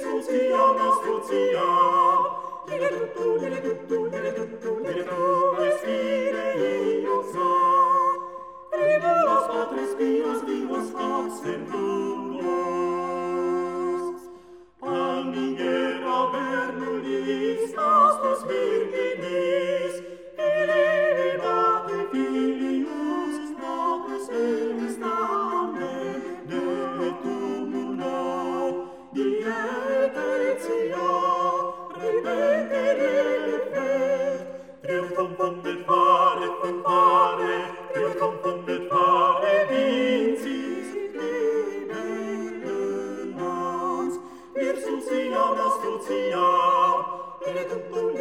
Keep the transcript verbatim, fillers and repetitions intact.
Suziam, astuciam, lire tutto, lire tutto, lire tutto, lire tutto, respire ius a. Riveros patres pios vivos hoc servulos. Alminger avernulis, astus virginis, elevate filius, natus est amen, de tumula, dietetia, repetere effet, triumphum fundet fare, funfare, triumphum fundet fare, vincit libellans, vir suciam, astuciam, ire tutto,